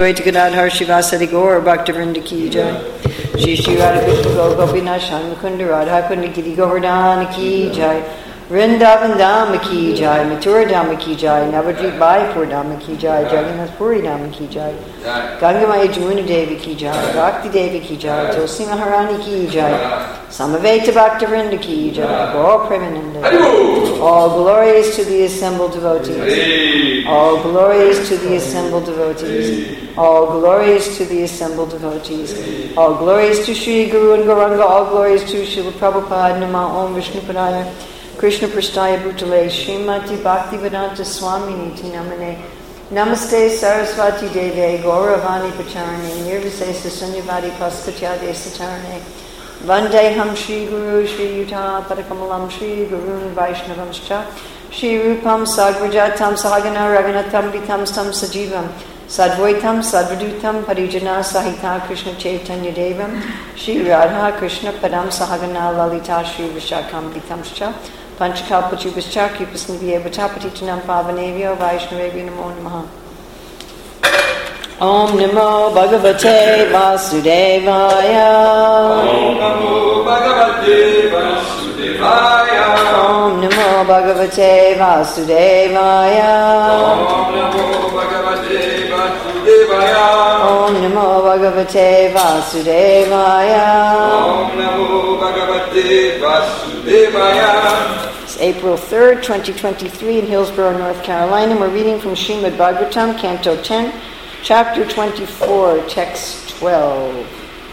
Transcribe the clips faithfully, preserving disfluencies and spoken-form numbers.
Joy to Gadadhar Shivasari Gaur Bhaktivinoda Ki Jai. Shri Shri Radha Krishna Gaur Gopinath Mukunda Radha Kunda Giri Govardhana Ki Jai. Vrindavan Dham Ki Jai. Mathura Dham Ki Jai. Navadvip Bhaipur Dham Ki Jai. Jagannath Puri Dham Ki Jai. Gangamaya Jamuna Devi Ki Jai. Bhakti Devi Ki Jai. Tulsi Maharani Ki Jai. Samaveta Bhaktivinoda Ki Jai. Gaur Premananda. All glories to the assembled devotees. All glories to the assembled devotees. All glories to the assembled devotees. All glories to Sri Guru and Gauranga. All glories to Srila Prabhupada. Nama Om Vishnupadaya. Krishna Prasthaya Bhutale. Srimati Bhaktivedanta Swami Niti Namane. Namaste Saraswati Deve. Gauravani Pacharane. Nirvisesa Sunyavadi Paskatyade Satarane. Vandeham Shri Guru Shri Yuta Padakamalam Shri Gurun Vaishnavamscha. Shri Rupam Sagrajatam Sahagana Raghunatam Vitam Stam Sajivam. Sadvaitam Sadvadutam Parijana Sahita Krishna Chaitanya Devam. Shri Radha Krishna Padam Sahagana Lalita Shri Vishakam Vitamscha. Panchakalpachubhascha Kipasnivya Vatapatitanam Pavanavyo Vaishnavavya Namo Namaha. Om Namo Bhagavate Vasudevaya. Om Namo Bhagavate Vasudevaya. Om Namo Bhagavate Vasudevaya. Om Namo Bhagavate Vasudevaya. Om Namo Bhagavate Vasudevaya. Om Namo Bhagavate Vasudevaya. It's April third, twenty twenty-three in Hillsborough, North Carolina. We're reading from Srimad Bhagavatam, Canto ten, Chapter twenty-four, Text twelve.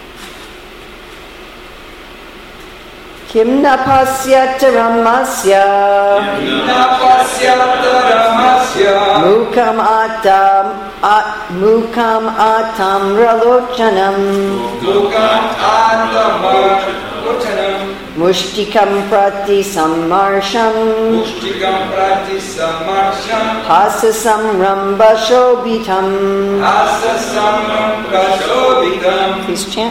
Kim na pasyata ramasya Kim na pasyata ramasya Mukam atam at Mukam atam ralochanam Mukam atam ralochanam Mushtikam prati sammarsham Mushtikam prati sammarsham Hasasam ramba shobitam. Hasasam ramba shobitam. Please chant.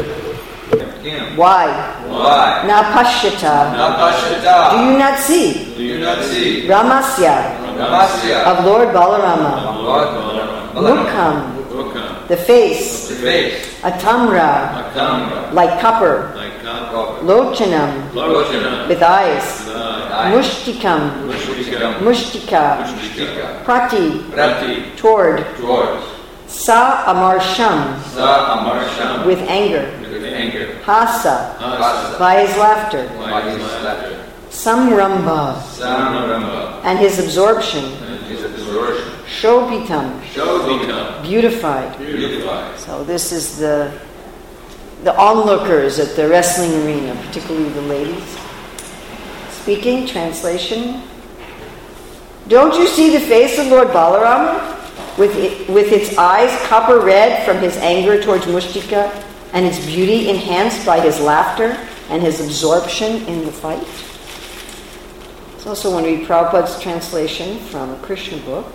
Why? Why? Na pashyata. Na pashyata. Do you not see? Do you not see? Ramasya. Ramasya. Of Lord Balarama. Of Lord Balarama. Mukam. Mukam. The face. The face. Atamra. Atamra. Like copper. Like copper. Lochanam. Lochanam. With eyes. With eyes. Mushtikam. Mushtikam. Mushtika. Mushtika. Prati. Prati. Toward. Towards. Sa amarsham. Sa amarsham. With anger. With anger. Hasa. Hasa. By his laughter. By his laughter. Samramba. Samramba. And his absorption. And his absorption. Shobitam. Shobitam. Beautified. Beautified. So this is the the onlookers at the wrestling arena, particularly the ladies. Speaking, translation. Don't you see the face of Lord Balarama? With it, with its eyes copper red from his anger towards Mushtika, and its beauty enhanced by his laughter and his absorption in the fight. I also want to read Prabhupada's translation from a Krishna book.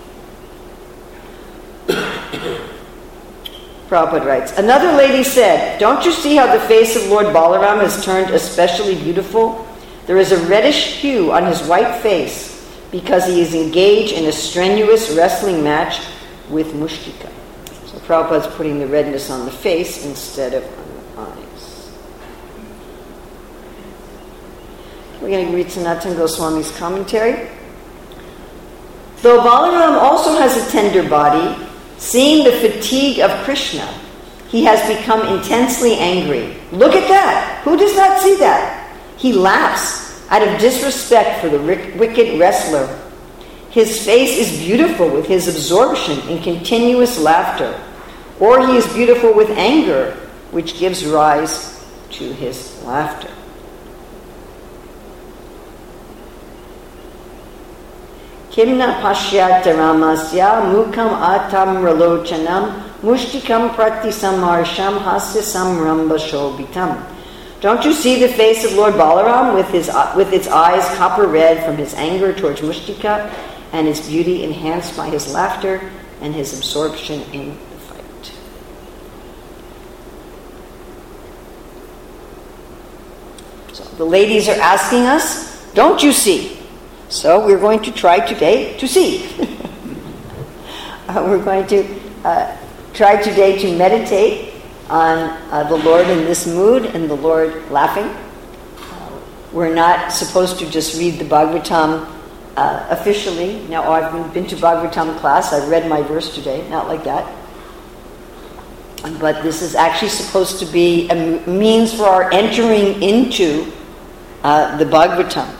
Prabhupada writes, another lady said, don't you see how the face of Lord Balaram has turned especially beautiful? There is a reddish hue on his white face because he is engaged in a strenuous wrestling match with Mushtika. So Prabhupada's putting the redness on the face instead of on the eyes. We're going to read Sanatana Goswami's commentary. Though Balaram also has a tender body, seeing the fatigue of Krishna, he has become intensely angry. Look at that! Who does not see that? He laughs out of disrespect for the wicked wrestler. His face is beautiful with his absorption in continuous laughter, or he is beautiful with anger, which gives rise to his laughter. Kimna pashyata ramasya mukam atam ralochanam mushtikam prati samarsham hasya samramba shobitam. Don't you see the face of Lord Balaram with his uh, with its eyes copper red from his anger towards Mushtika, and its beauty enhanced by his laughter and his absorption in the fight? So the ladies are asking us, don't you see? So we're going to try today to see. uh, we're going to uh, tried today to meditate on uh, the Lord in this mood and the Lord laughing. Uh, we're not supposed to just read the Bhagavatam uh, officially. Now, I've been, been to Bhagavatam class. I've read my verse today. Not like that. But this is actually supposed to be a means for our entering into uh, the Bhagavatam.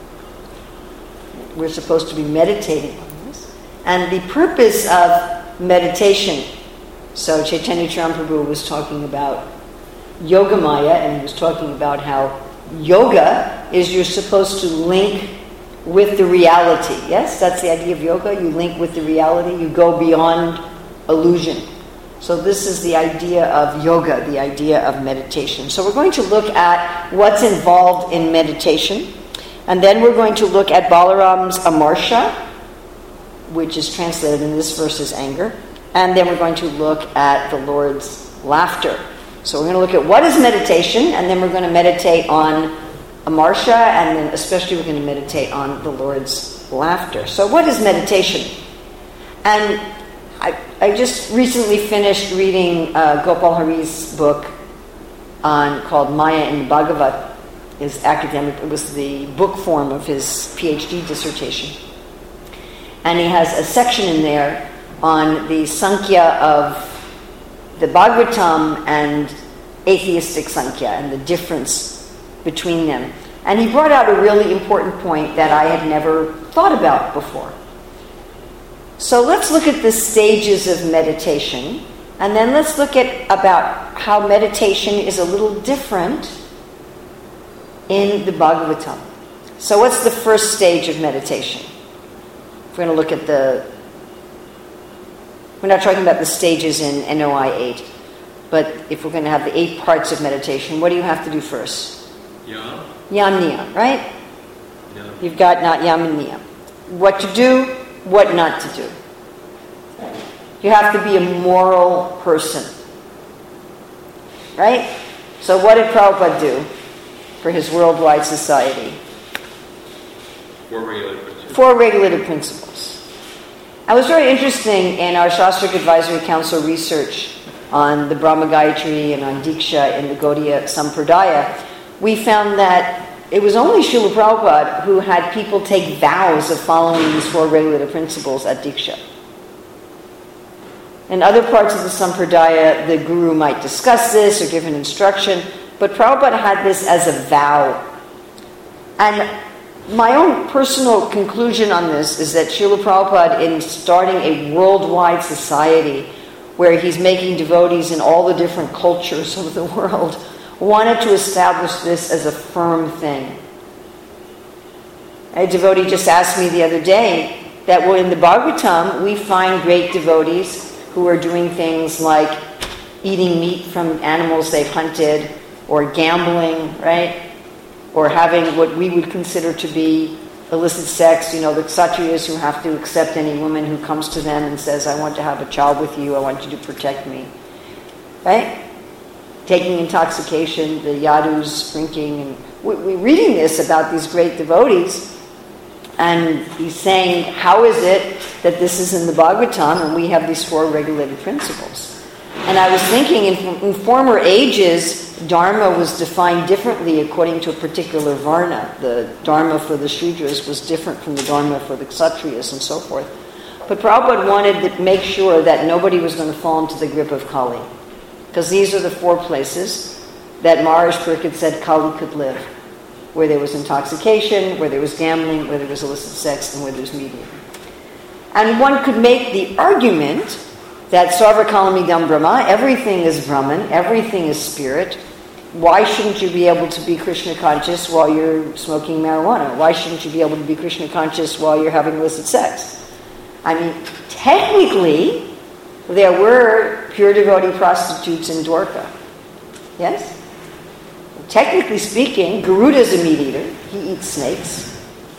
We're supposed to be meditating on this. And the purpose of meditation, so Chaitanya Charitamrita was talking about Yogamaya, and he was talking about how yoga is you're supposed to link with the reality. Yes, that's the idea of yoga. You link with the reality. You go beyond illusion. So this is the idea of yoga, the idea of meditation. So we're going to look at what's involved in meditation. And then we're going to look at Balaram's Amarsha, which is translated in this verse as anger. And then we're going to look at the Lord's laughter. So we're going to look at what is meditation, and then we're going to meditate on Amarsha, and then especially we're going to meditate on the Lord's laughter. So what is meditation? And I, I just recently finished reading uh, Gopal Hari's book on called Maya in the Bhagavat. His academic, it was the book form of his PhD dissertation. And he has a section in there on the Sankhya of the Bhagavatam and atheistic Sankhya and the difference between them. And he brought out a really important point that I had never thought about before. So let's look at the stages of meditation, and then let's look at about how meditation is a little different in the Bhagavatam. So what's the first stage of meditation? We're going to look at the... We're not talking about the stages in N O I eight, but if we're going to have the eight parts of meditation, what do you have to do first? Yam. Yam Niyam, right? Yam. You've got not Yam and Niyam. What to do, what not to do. You have to be a moral person. Right? So what did Prabhupada do for his worldwide society? Four regulative principles. Four regulative principles. I was very interesting in our Shastric Advisory Council research on the Brahma Gayatri and on Diksha in the Gaudiya Sampradaya. We found that it was only Srila Prabhupada who had people take vows of following these four regulative principles at Diksha. In other parts of the Sampradaya, the Guru might discuss this or give an instruction, but Prabhupada had this as a vow. And my own personal conclusion on this is that Srila Prabhupada, in starting a worldwide society where he's making devotees in all the different cultures of the world, wanted to establish this as a firm thing. A devotee just asked me the other day that well, in the Bhagavatam we find great devotees who are doing things like eating meat from animals they've hunted, or gambling, right? Or having what we would consider to be illicit sex, you know, the kshatriyas who have to accept any woman who comes to them and says, I want to have a child with you, I want you to protect me. Right? Taking intoxication, the yadus, drinking, and we, we're reading this about these great devotees, and he's saying, how is it that this is in the Bhagavatam and we have these four regulated principles? And I was thinking, in, in former ages, Dharma was defined differently according to a particular varna. The Dharma for the Shudras was different from the Dharma for the Kshatriyas and so forth. But Prabhupada wanted to make sure that nobody was going to fall into the grip of Kali. Because these are the four places that Maharaj Pariksit said Kali could live. Where there was intoxication, where there was gambling, where there was illicit sex, and where there was media. And one could make the argument that Sarva Kalamidam Brahma, everything is Brahman, everything is spirit. Why shouldn't you be able to be Krishna conscious while you're smoking marijuana? Why shouldn't you be able to be Krishna conscious while you're having illicit sex? I mean, technically, there were pure devotee prostitutes in Dwarka. Yes? Technically speaking, Garuda's a meat eater. He eats snakes.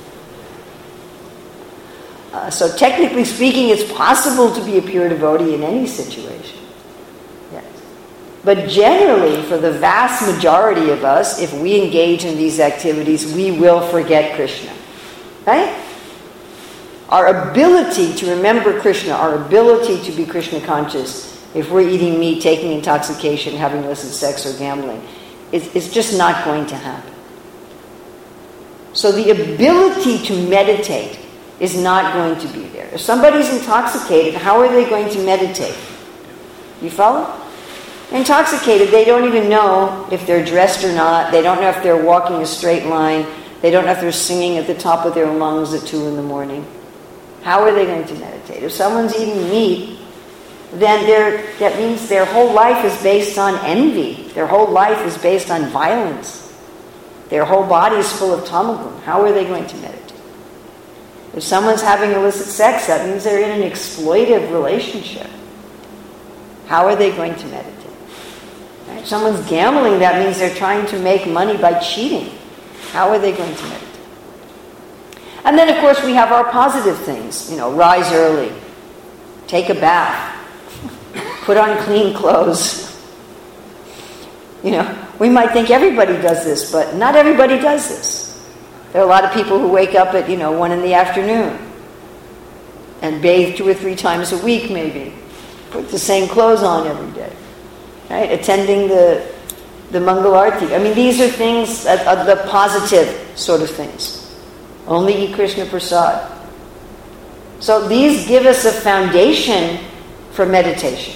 Uh, so technically speaking, it's possible to be a pure devotee in any situation. Yes. But generally, for the vast majority of us, if we engage in these activities, we will forget Krishna. Right? Our ability to remember Krishna, our ability to be Krishna conscious if we're eating meat, taking intoxication, having illicit sex or gambling, it's, it's just not going to happen. So the ability to meditate is not going to be there. If somebody's intoxicated, how are they going to meditate? You follow? Intoxicated, they don't even know if they're dressed or not. They don't know if they're walking a straight line. They don't know if they're singing at the top of their lungs at two in the morning. How are they going to meditate? If someone's eating meat, then they're, that means their whole life is based on envy. Their whole life is based on violence. Their whole body is full of tamagun. How are they going to meditate? If someone's having illicit sex, that means they're in an exploitive relationship. How are they going to meditate? Right? If someone's gambling, that means they're trying to make money by cheating. How are they going to meditate? And then, of course, we have our positive things. You know, rise early, take a bath, put on clean clothes. You know, we might think everybody does this, but not everybody does this. There are a lot of people who wake up at, you know, one in the afternoon and bathe two or three times a week, maybe. Put the same clothes on every day, right? Attending the the Mangal Arti. I mean, these are things, uh, uh, the positive sort of things. Only eat Krishna Prasad. So these give us a foundation for meditation.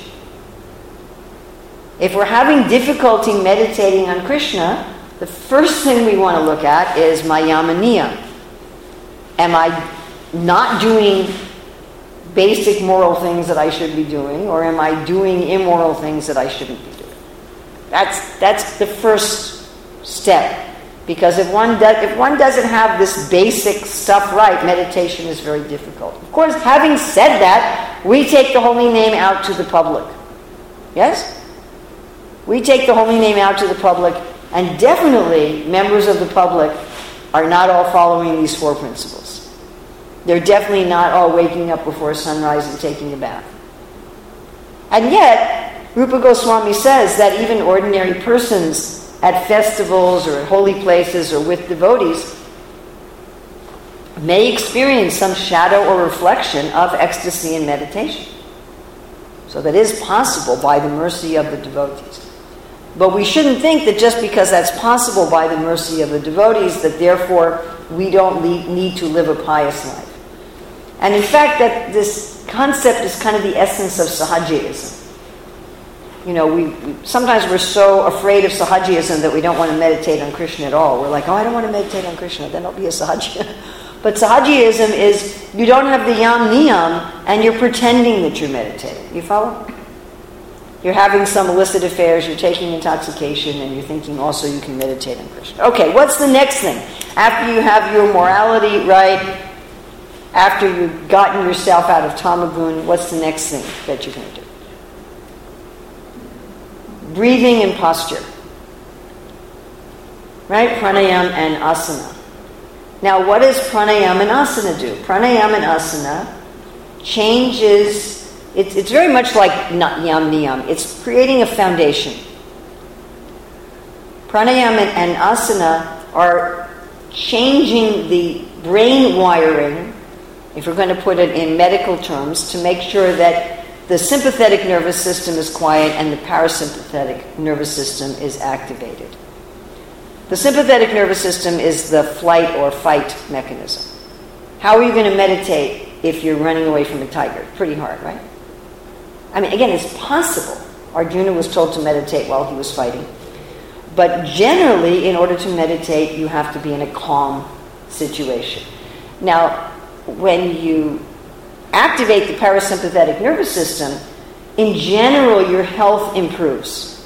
If we're having difficulty meditating on Krishna, the first thing we want to look at is my yama niyam. Am I not doing basic moral things that I should be doing, or am I doing immoral things that I shouldn't be doing? That's that's the first step. Because if one does, if one doesn't have this basic stuff right, meditation is very difficult. Of course, having said that, we take the holy name out to the public. Yes? We take the holy name out to the public, and definitely members of the public are not all following these four principles. They're definitely not all waking up before sunrise and taking a bath. And yet, Rupa Goswami says that even ordinary persons at festivals or at holy places or with devotees may experience some shadow or reflection of ecstasy and meditation. So that is possible by the mercy of the devotees. But we shouldn't think that just because that's possible by the mercy of the devotees, that therefore we don't need to live a pious life. And in fact, that this concept is kind of the essence of Sahajiyism. You know, we, we sometimes we're so afraid of Sahajiyism that we don't want to meditate on Krishna at all. We're like, oh, I don't want to meditate on Krishna, then I'll be a Sahajiya. But Sahajiyism is you don't have the yam niyam and you're pretending that you're meditating. You follow? You're having some illicit affairs, you're taking intoxication, and you're thinking also you can meditate on Krishna. Okay, what's the next thing? After you have your morality right, after you've gotten yourself out of tamagun, what's the next thing that you're going to do? Breathing and posture. Right? Pranayam and asana. Now, what does pranayam and asana do? Pranayam and asana changes, it's, it's very much like yam niyam. It's creating a foundation. Pranayam and, and asana are changing the brain wiring, if we're going to put it in medical terms, to make sure that the sympathetic nervous system is quiet and the parasympathetic nervous system is activated. The sympathetic nervous system is the flight or fight mechanism. How are you going to meditate if you're running away from a tiger? Pretty hard, right? I mean, again, it's possible. Arjuna was told to meditate while he was fighting. But generally, in order to meditate, you have to be in a calm situation. Now, when you activate the parasympathetic nervous system, in general, your health improves.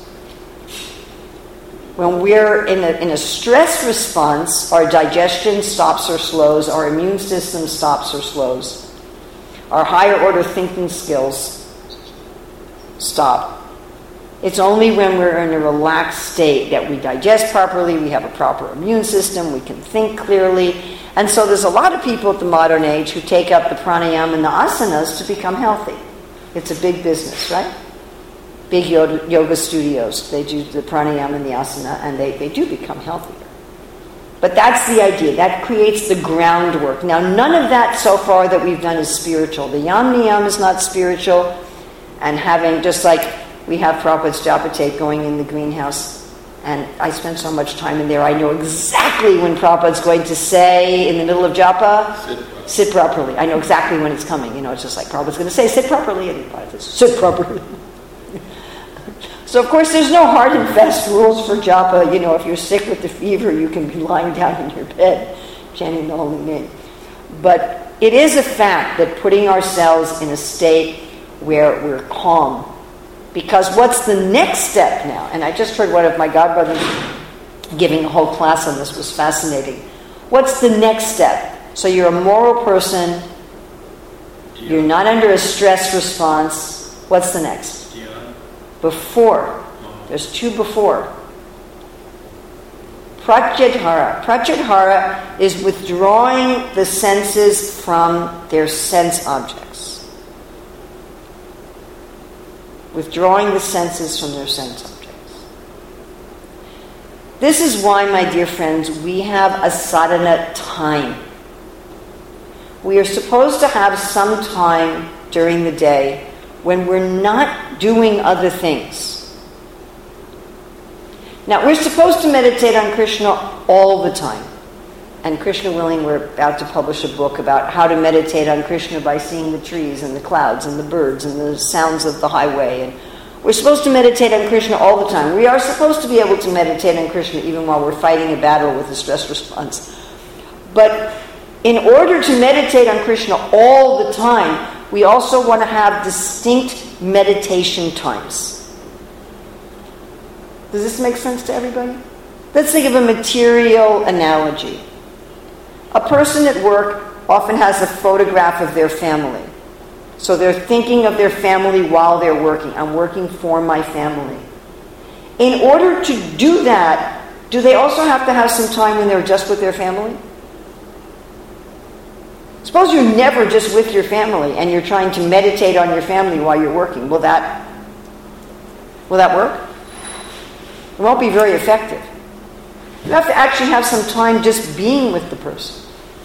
When we're in a, in a stress response, our digestion stops or slows, our immune system stops or slows, our higher order thinking skills stop. It's only when we're in a relaxed state that we digest properly, we have a proper immune system, we can think clearly. And so there's a lot of people at the modern age who take up the pranayama and the asanas to become healthy. It's a big business, right? Big yoga, yoga studios, they do the pranayama and the asana, and they, they do become healthier. But that's the idea. That creates the groundwork. Now, none of that so far that we've done is spiritual. The yam niyam is not spiritual. and having, just like we have Prabhupada's japa tape going in the greenhouse, and I spend so much time in there, I know exactly when Prabhupada's going to say in the middle of japa, Sit properly. sit properly. I know exactly when it's coming. You know, it's just like Prabhupada's going to say, sit properly, and Prabhupada says, sit properly. So, of course, there's no hard and fast rules for japa. You know, if you're sick with the fever, you can be lying down in your bed chanting the holy name. But it is a fact that putting ourselves in a state where we're calm. Because what's the next step now? And I just heard one of my godbrothers giving a whole class on this. It was fascinating. What's the next step? So you're a moral person. You're not under a stress response. What's the next? Before. There's two before. Pratyadhara. Pratyadhara is withdrawing the senses from their sense objects. Withdrawing the senses from their sense objects. This is why, my dear friends, we have a sadhana time. We are supposed to have some time during the day when we're not doing other things. Now, we're supposed to meditate on Krishna all the time. And Krishna willing, we're about to publish a book about how to meditate on Krishna by seeing the trees and the clouds and the birds and the sounds of the highway. And we're supposed to meditate on Krishna all the time. We are supposed to be able to meditate on Krishna even while we're fighting a battle with a stress response. But in order to meditate on Krishna all the time, we also want to have distinct meditation times. Does this make sense to everybody? Let's think of a material analogy. A person at work often has a photograph of their family. So they're thinking of their family while they're working. I'm working for my family. In order to do that, do they also have to have some time when they're just with their family? Suppose you're never just with your family and you're trying to meditate on your family while you're working. Will that, will that work? It won't be very effective. You have to actually have some time just being with the person.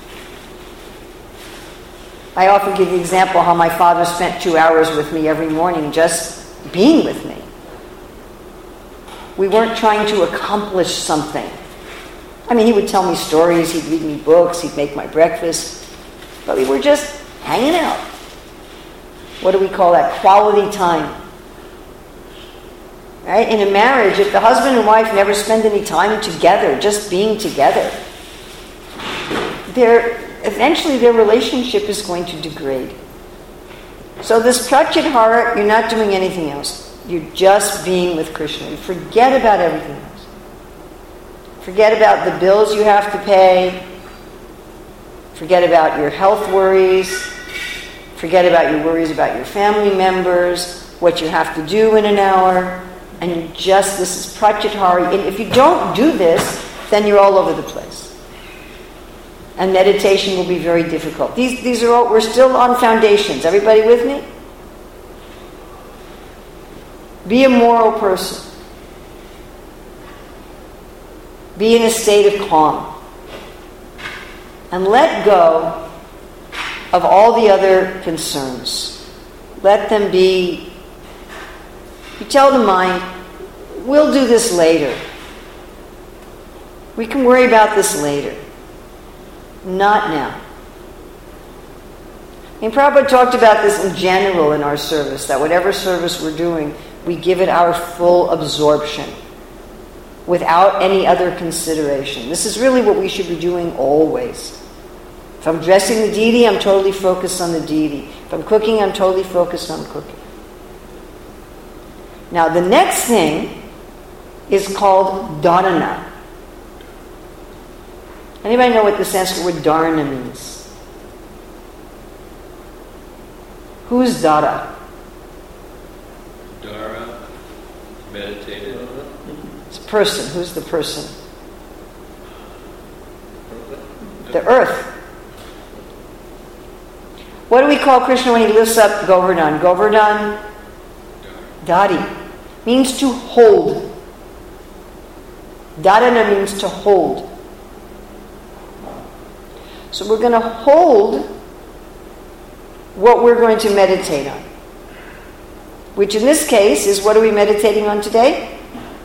I often give the example how my father spent two hours with me every morning just being with me. We weren't trying to accomplish something. I mean, he would tell me stories, he'd read me books, he'd make my breakfast. But we were just hanging out. What do we call that? Quality time. Right? In a marriage, if the husband and wife never spend any time together, just being together, their, eventually their relationship is going to degrade. So this pratyadhara, you're not doing anything else. You're just being with Krishna. You forget about everything else. Forget about the bills you have to pay. Forget about your health worries. Forget about your worries about your family members, what you have to do in an hour. And you just, this is pratyadhara. And if you don't do this, then you're all over the place. And meditation will be very difficult. These, these are all, we're still on foundations. Everybody with me? Be a moral person. Be in a state of calm. And let go of all the other concerns. Let them be, you tell the mind, we'll do this later. We can worry about this later. Not now. I mean, Prabhupada talked about this in general in our service, that whatever service we're doing, we give it our full absorption without any other consideration. This is really what we should be doing always. If I'm dressing the deity, I'm totally focused on the deity. If I'm cooking, I'm totally focused on cooking. Now, the next thing is called dharana. Anybody know what the Sanskrit word dharana means? Who's Dara? Dara, meditated. It's a person. Who's the person? The earth. What do we call Krishna when he lifts up Govardhan? Govardhan? Dari. Means to hold. Dharana means to hold. So we're going to hold what we're going to meditate on. which in this case is, what are we meditating on today?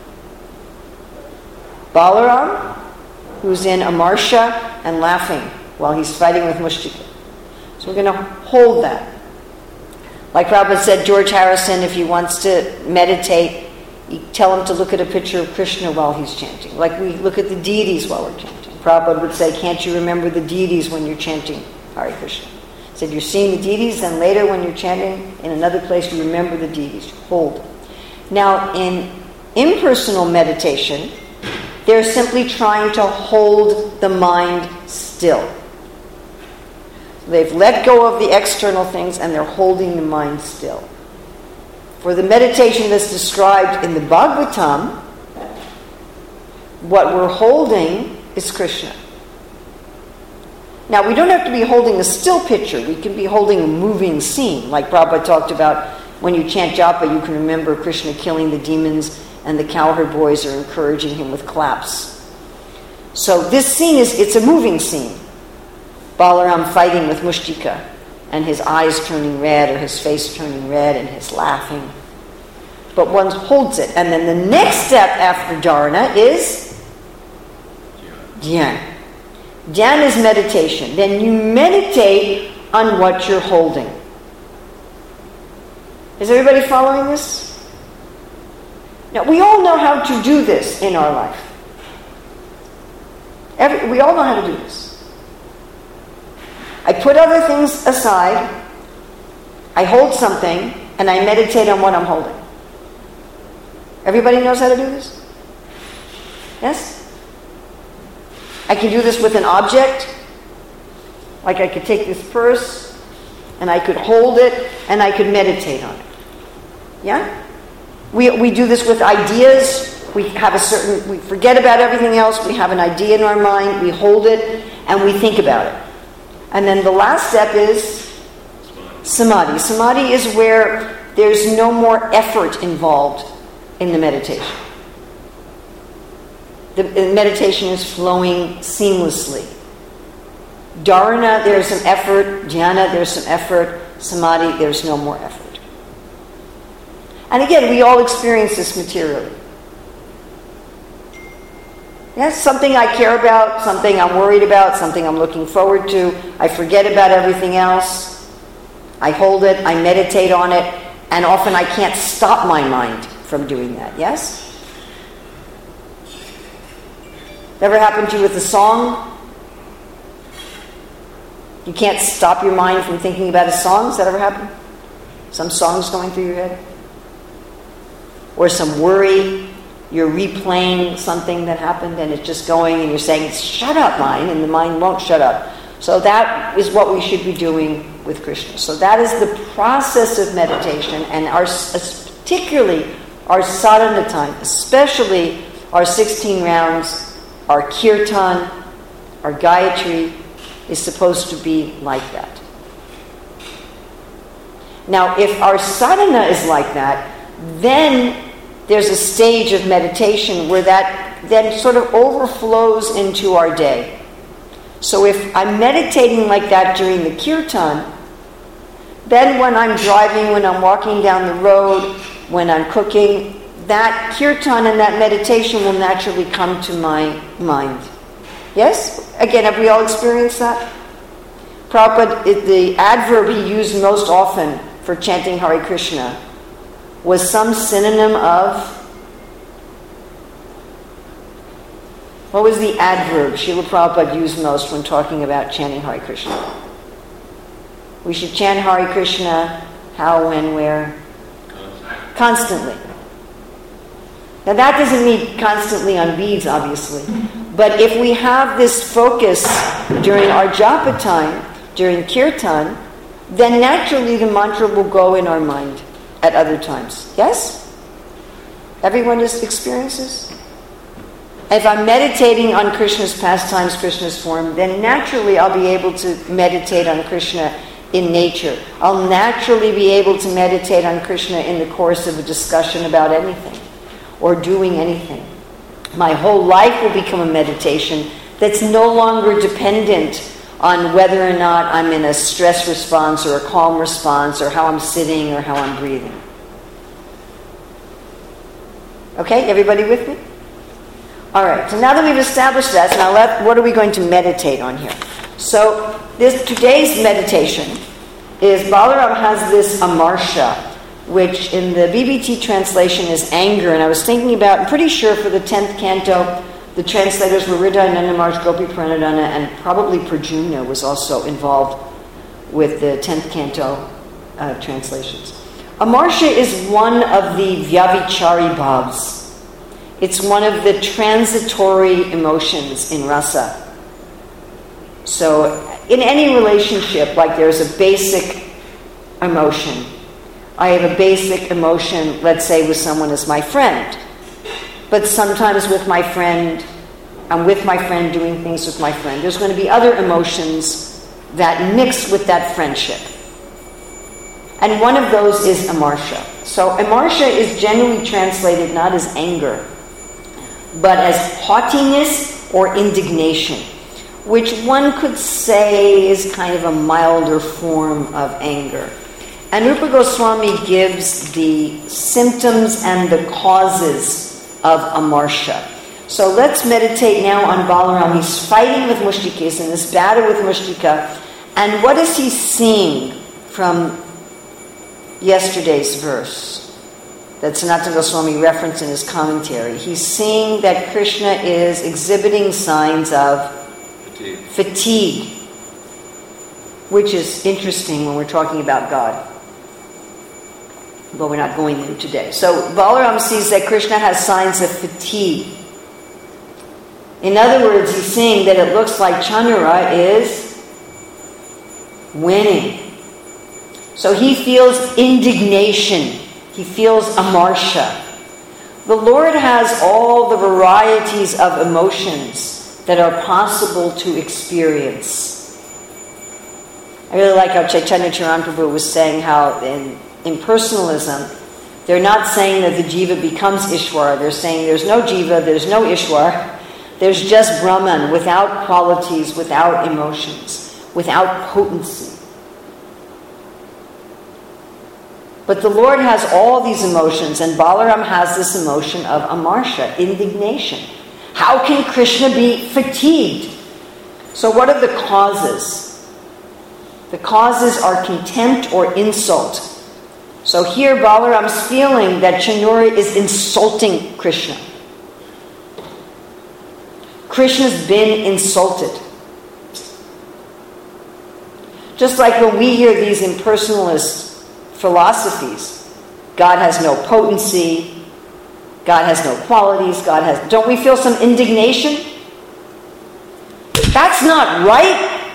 Balaram, who's in Amarsha and laughing while he's fighting with Mushtika. So we're going to hold that. Like Prabhupada said, George Harrison, if he wants to meditate, you tell him to look at a picture of Krishna while he's chanting. Like we look at the deities while we're chanting. Prabhupada would say, can't you remember the deities when you're chanting Hare Krishna? He said, you're seeing the deities, then later when you're chanting in another place, you remember the deities. You hold. Now, in impersonal meditation, they're simply trying to hold the mind still. They've let go of the external things and they're holding the mind still. For the meditation that's described in the Bhagavatam, what we're holding is Krishna. Now, we don't have to be holding a still picture. We can be holding a moving scene. Like Prabhupada talked about, when you chant japa, you can remember Krishna killing the demons and the cowherd boys are encouraging him with claps. So this scene is, it's a moving scene. Balaram fighting with Mushtika and his eyes turning red or his face turning red and his laughing. But one holds it. And then the next step after dharana is dhyan. Dhyan is meditation. Then you meditate on what you're holding. Is everybody following this? Now, we all know how to do this in our life. Every, we all know how to do this. I put other things aside, I hold something, and I meditate on what I'm holding. Everybody knows how to do this? Yes? I can do this with an object. Like I could take this purse, and I could hold it, and I could meditate on it. Yeah? We we do this with ideas. We have a certain, we forget about everything else. We have an idea in our mind. We hold it, and we think about it. And then the last step is samadhi. Samadhi is where there's no more effort involved in the meditation. The, the meditation is flowing seamlessly. Dharana, there's some effort. Dhyana, there's some effort. Samadhi, there's no more effort. And again, we all experience this materially. Yes, something I care about, something I'm worried about, something I'm looking forward to. I forget about everything else. I hold it, I meditate on it, and often I can't stop my mind from doing that. Yes? Ever happened to you with a song? You can't stop your mind from thinking about a song? Has that ever happened? Some songs going through your head? Or some worry? You're replaying something that happened and it's just going and you're saying, shut up, mind, and the mind won't shut up. So that is what we should be doing with Krishna. So that is the process of meditation, and our, particularly our sadhana time, especially our sixteen rounds, our kirtan, our gayatri, is supposed to be like that. Now, if our sadhana is like that, then there's a stage of meditation where that then sort of overflows into our day. So if I'm meditating like that during the kirtan, then when I'm driving, when I'm walking down the road, when I'm cooking, that kirtan and that meditation will naturally come to my mind. Yes? Again, have we all experienced that? Prabhupada, the adverb he used most often for chanting Hare Krishna was some synonym of, what was the adverb Srila Prabhupada used most when talking about chanting Hare Krishna? We should chant Hare Krishna how, when, where? Constantly. Now that doesn't mean constantly on beads, obviously. But if we have this focus during our japa time, during kirtan, then naturally the mantra will go in our mind at other times. Yes? Everyone just experiences? If I'm meditating on Krishna's pastimes, Krishna's form, then naturally I'll be able to meditate on Krishna in nature. I'll naturally be able to meditate on Krishna in the course of a discussion about anything or doing anything. My whole life will become a meditation that's no longer dependent on whether or not I'm in a stress response or a calm response or how I'm sitting or how I'm breathing. Okay, everybody with me? All right, so now that we've established that, now let, what are we going to meditate on here? So this today's meditation is Balaram has this amarsha, which in the B B T translation is anger. And I was thinking about, I'm pretty sure for the tenth canto, the translators were Hriday Nandamarsh, Gopi Pranadhana, and probably Prajumna was also involved with the tenth canto uh, translations. Amarsha is one of the Vyavichari bhavs. It's one of the transitory emotions in rasa. So in any relationship, like there's a basic emotion. I have a basic emotion, let's say, with someone as my friend. But sometimes with my friend, I'm with my friend doing things with my friend. There's going to be other emotions that mix with that friendship. And one of those is amarsha. So amarsha is generally translated not as anger, but as haughtiness or indignation, which one could say is kind of a milder form of anger. And Rupa Goswami gives the symptoms and the causes of amarsha. So let's meditate now on Balaram. He's fighting with Mushtikas in this battle with Mushtika. And what is he seeing from yesterday's verse that Sanatana Goswami referenced in his commentary? He's seeing that Krishna is exhibiting signs of Fatigue. fatigue, which is interesting when we're talking about God. But we're not going there today. So Balaram sees that Krishna has signs of fatigue. In other words, he's seeing that it looks like Chanura is winning. So he feels indignation. He feels amarsha. The Lord has all the varieties of emotions that are possible to experience. I really like how Chaitanya Charan Prabhu was saying how in impersonalism, they're not saying that the jiva becomes Ishwar. They're saying there's no jiva, there's no Ishwar. There's just Brahman without qualities, without emotions, without potency. But the Lord has all these emotions, and Balaram has this emotion of amarsha, indignation. How can Krishna be fatigued? So what are the causes? The causes are contempt or insult. So here Balaram's feeling that Chanura is insulting Krishna. Krishna's been insulted. Just like when we hear these impersonalist philosophies, God has no potency, God has no qualities, God has... Don't we feel some indignation? That's not right.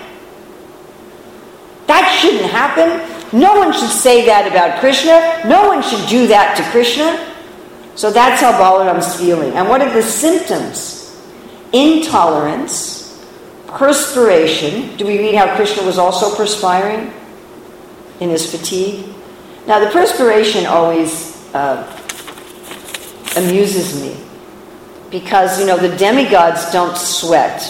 That shouldn't happen. No one should say that about Krishna. No one should do that to Krishna. So that's how Balaram's feeling. And what are the symptoms? Intolerance, perspiration. Do we read how Krishna was also perspiring in his fatigue? Now the perspiration always uh, amuses me because, you know, the demigods don't sweat.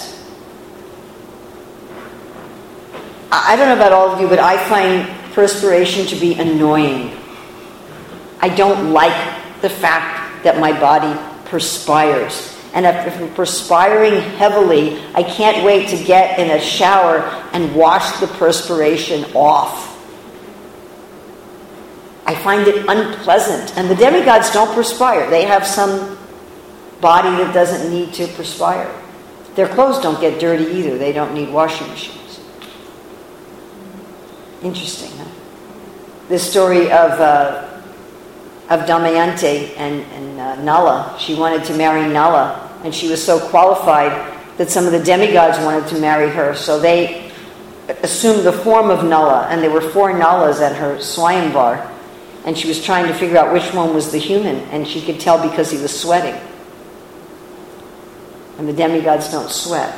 I don't know about all of you, but I find perspiration to be annoying. I don't like the fact that my body perspires. And if I'm perspiring heavily, I can't wait to get in a shower and wash the perspiration off. I find it unpleasant. And the demigods don't perspire. They have some body that doesn't need to perspire. Their clothes don't get dirty either. They don't need washing machines. Interesting, huh? This story of uh, of Damayanti and, and uh, Nala. She wanted to marry Nala, and she was so qualified that some of the demigods wanted to marry her. So they assumed the form of Nala, and there were four Nalas at her Swayamvar, and she was trying to figure out which one was the human, and she could tell because he was sweating. And the demigods don't sweat.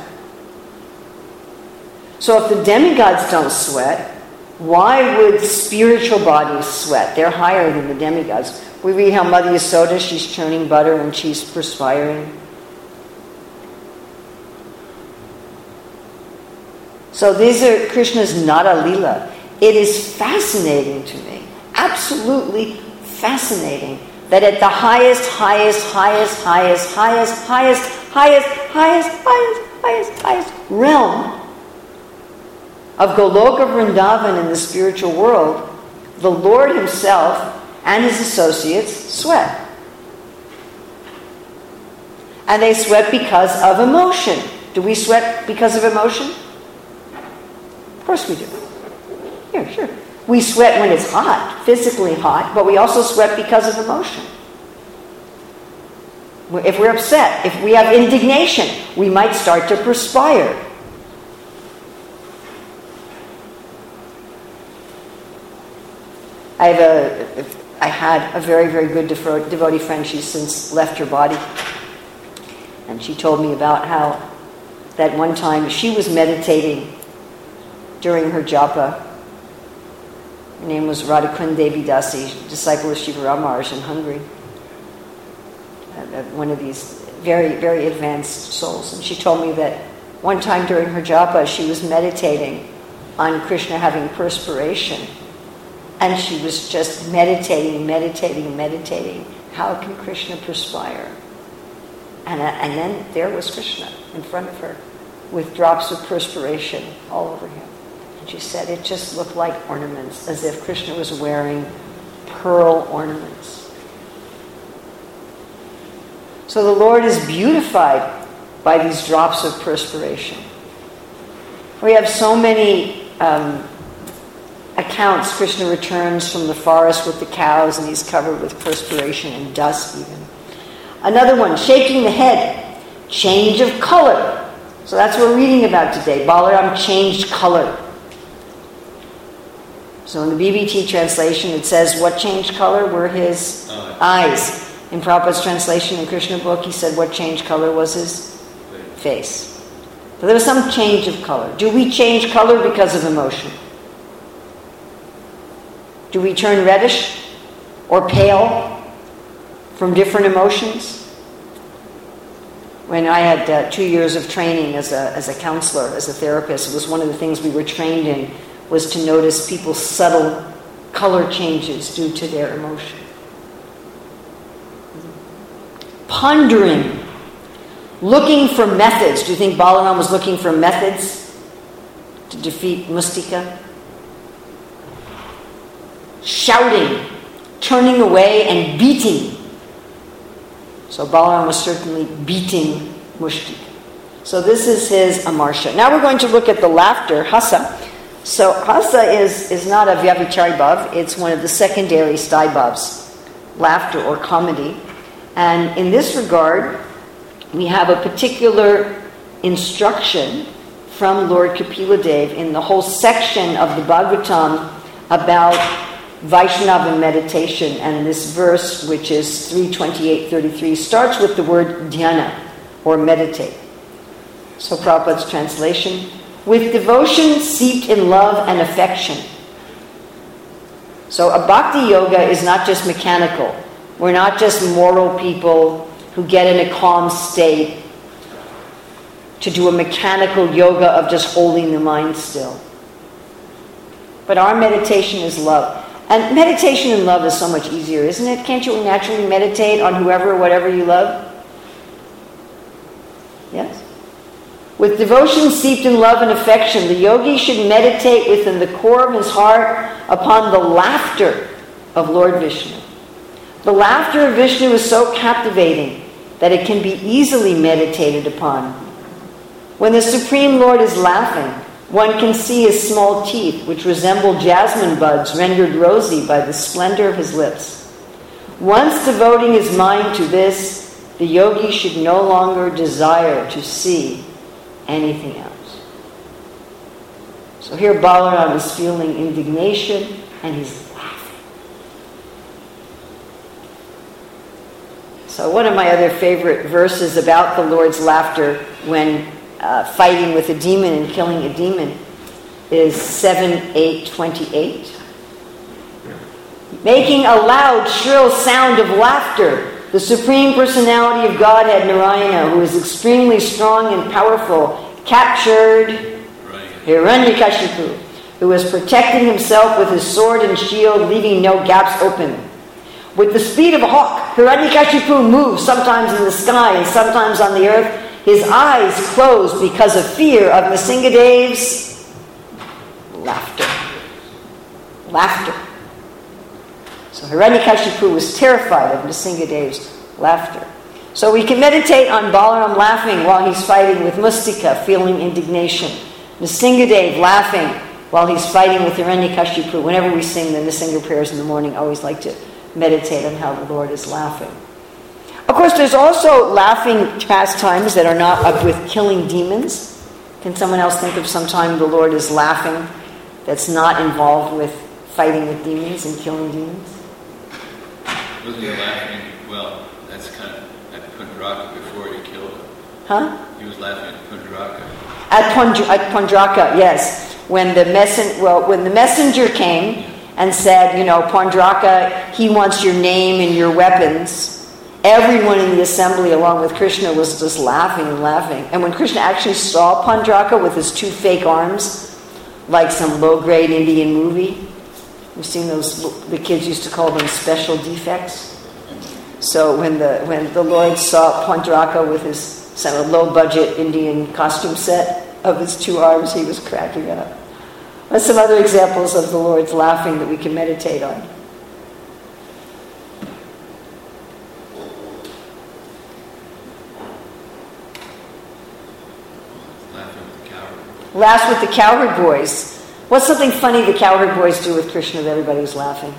So if the demigods don't sweat, why would spiritual bodies sweat? They're higher than the demigods. We read how Mother Yasoda, she's churning butter and she's perspiring. So these are Krishna's Nada Lila. It is fascinating to me, absolutely fascinating, that at the highest, highest, highest, highest, highest, highest, highest, highest, highest, highest, highest realm of Goloka Vrindavan in the spiritual world, the Lord himself and his associates sweat. And they sweat because of emotion. Do we sweat because of emotion? Of course we do. Yeah, sure. We sweat when it's hot, physically hot, but we also sweat because of emotion. If we're upset, if we have indignation, we might start to perspire. I have a, I had a very, very good devotee friend. She's since left her body. And she told me about how that one time she was meditating during her japa. Her name was Radhakund Devi Dasi, disciple of Shiva Ram Maharaj in Hungary. Uh, one of these very, very advanced souls. And she told me that one time during her japa, she was meditating on Krishna having perspiration. And she was just meditating, meditating, meditating. How can Krishna perspire? And, uh, and then there was Krishna in front of her with drops of perspiration all over him. And she said it just looked like ornaments, as if Krishna was wearing pearl ornaments. So the Lord is beautified by these drops of perspiration. We have so many um, accounts. Krishna returns from the forest with the cows and he's covered with perspiration and dust even. Another one, shaking the head, change of color. So that's what we're reading about today. Balaram changed color. So in the B B T translation it says what changed color were his uh, eyes. In Prabhupada's translation in Krishna book he said what changed color was his face. So there was some change of color. Do we change color because of emotion? Do we turn reddish or pale from different emotions? When I had uh, two years of training as a as a counselor, as a therapist, it was one of the things we were trained in was to notice people's subtle color changes due to their emotion. Pondering, looking for methods. Do you think Balaram was looking for methods to defeat Mustika? Shouting, turning away and beating. So Balaram was certainly beating Mustika. So this is his amarsha. Now we're going to look at the laughter, hasa. So hasa is, is not a Vyavichari bhav, it's one of the secondary sthai bhavs, laughter or comedy. And in this regard, we have a particular instruction from Lord Kapila Dev in the whole section of the Bhagavatam about Vaishnava meditation, and this verse, which is three twenty-eight thirty-three, starts with the word dhyana, or meditate. So Prabhupada's translation, with devotion seeped in love and affection. So a bhakti yoga is not just mechanical. We're not just moral people who get in a calm state to do a mechanical yoga of just holding the mind still. But our meditation is love. And meditation in love is so much easier, isn't it? Can't you naturally meditate on whoever or whatever you love? Yes? With devotion seeped in love and affection, the yogi should meditate within the core of his heart upon the laughter of Lord Vishnu. The laughter of Vishnu is so captivating that it can be easily meditated upon. When the Supreme Lord is laughing, one can see his small teeth, which resemble jasmine buds rendered rosy by the splendor of his lips. Once devoting his mind to this, the yogi should no longer desire to see anything else. So here Balaram is feeling indignation and he's laughing. So one of my other favorite verses about the Lord's laughter when uh, fighting with a demon and killing a demon is seven eight twenty-eight. Making a loud, shrill sound of laughter, the Supreme Personality of Godhead, Narayana, who is extremely strong and powerful, captured Hiranyakashipu, who was protecting himself with his sword and shield, leaving no gaps open. with the speed of a hawk. Hiranyakashipu moves sometimes in the sky and sometimes on the earth. His eyes closed because of fear of Nrsingadev's laughter. Laughter. So Hiranyakashipu was terrified of Nrsingadev's laughter. So we can meditate on Balaram laughing while he's fighting with Mustika, feeling indignation. Nrsingadev laughing while he's fighting with Hiranyakashipu. Whenever we sing the Nrsinga prayers in the morning, I always like to meditate on how the Lord is laughing. Of course, there's also laughing pastimes that are not up with killing demons. Can someone else think of some time the Lord is laughing that's not involved with fighting with demons and killing demons? Wasn't he laughing? Well, that's kind of at Pundraka before he killed him. Huh? He was laughing at Pundraka. At, Pund- at Pundraka, yes. When the messen- well, when the messenger came and said, you know, Pundraka, he wants your name and your weapons, everyone in the assembly, along with Krishna, was just laughing and laughing. And when Krishna actually saw Pundraka with his two fake arms, like some low-grade Indian movie, you've seen those, the kids used to call them special defects. So when the when the Lord saw Pundraka with his sort of low-budget Indian costume set of his two arms, he was cracking up. That's some other examples of the Lord's laughing that we can meditate on. Laughing with the cowherd. Laughs with the cowherd boys. What's something funny the cowherd boys do with Krishna that everybody was laughing?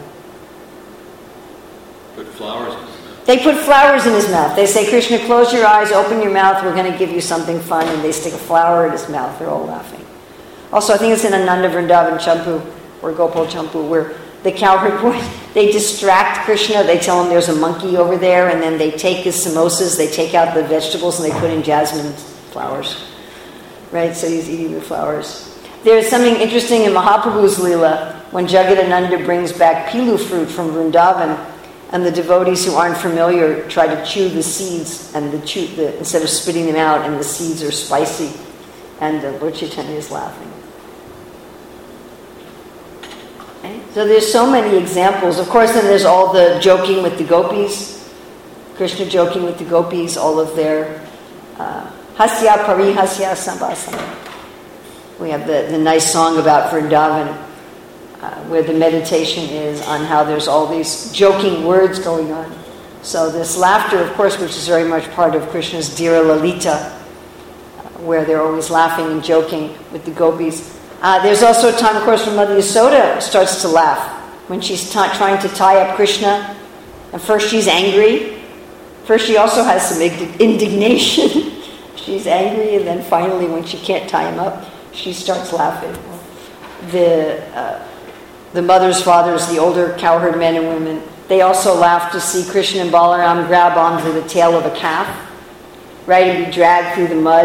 Put flowers in his mouth. They put flowers in his mouth. They say, Krishna, close your eyes, open your mouth, we're going to give you something fun. And they stick a flower in his mouth. They're all laughing. Also, I think it's in Ananda Vrindavan Champu, or Gopal Champu, where the cowherd boys, they distract Krishna. They tell him there's a monkey over there, and then they take his samosas, they take out the vegetables, and they put in jasmine flowers. Right? So he's eating the flowers. There's something interesting in Mahaprabhu's Leela, when Jagadananda brings back pilu fruit from Vrindavan, and the devotees who aren't familiar try to chew the seeds, and the chew the, instead of spitting them out, and the seeds are spicy, and uh, Lord Chaitanya is laughing. Okay? So there's so many examples. Of course, then there's all the joking with the gopis, Krishna joking with the gopis, all of their uh, hasya parihasya sambhasana. We have the, the nice song about Vrindavan, uh, where the meditation is on how there's all these joking words going on. So this laughter, of course, which is very much part of Krishna's Dhira Lalita, uh, where they're always laughing and joking with the gopis. Uh, there's also a time, of course, when Mother Yasoda starts to laugh, when she's t- trying to tie up Krishna. And first she's angry. First she also has some ig- indignation. She's angry, and then finally, when she can't tie him up, she starts laughing. The uh, the mothers, fathers, the older cowherd men and women, they also laugh to see Krishna and Balaram grab onto the tail of a calf, right, and be dragged through the mud.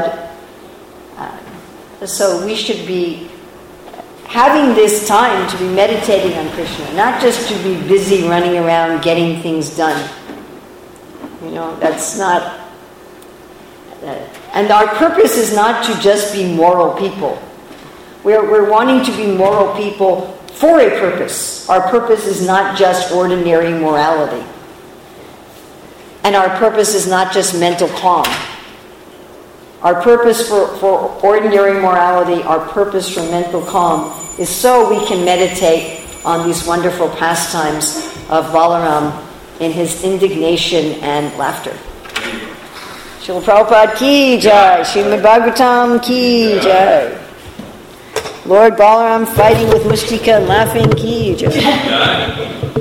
Uh, so we should be having this time to be meditating on Krishna, not just to be busy running around getting things done. You know, that's not... Uh, and our purpose is not to just be moral people. We're, we're wanting to be moral people for a purpose. Our purpose is not just ordinary morality. And our purpose is not just mental calm. Our purpose for, for ordinary morality, our purpose for mental calm, is so we can meditate on these wonderful pastimes of Balaram in his indignation and laughter. Srila Prabhupada ki jai, Srimad Bhagavatam ki jai. Lord Balaram fighting with Mustika and laughing ki jai.